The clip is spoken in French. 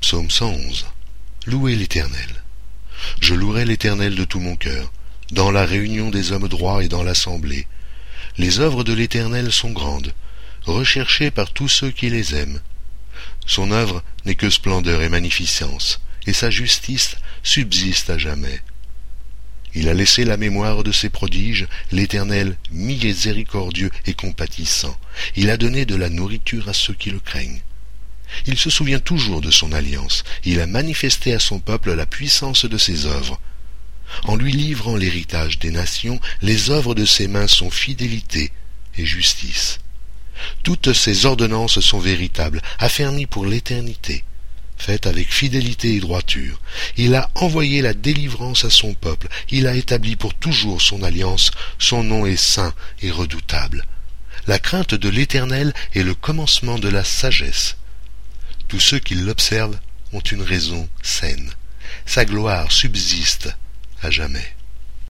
Psaume 111. Louez l'Éternel. Je louerai l'Éternel de tout mon cœur, dans la réunion des hommes droits et dans l'assemblée. Les œuvres de l'Éternel sont grandes, recherchées par tous ceux qui les aiment. Son œuvre n'est que splendeur et magnificence, et sa justice subsiste à jamais. Il a laissé la mémoire de ses prodiges, l'Éternel miséricordieux et compatissant. Il a donné de la nourriture à ceux qui le craignent. Il se souvient toujours de son alliance. Il a manifesté à son peuple la puissance de ses œuvres. En lui livrant l'héritage des nations, les œuvres de ses mains sont fidélité et justice. Toutes ses ordonnances sont véritables, affermies pour l'éternité, faites avec fidélité et droiture. Il a envoyé la délivrance à son peuple, il a établi pour toujours son alliance, son nom est saint et redoutable. La crainte de l'Éternel est le commencement de la sagesse. Tous ceux qui l'observent ont une raison saine. Sa gloire subsiste à jamais.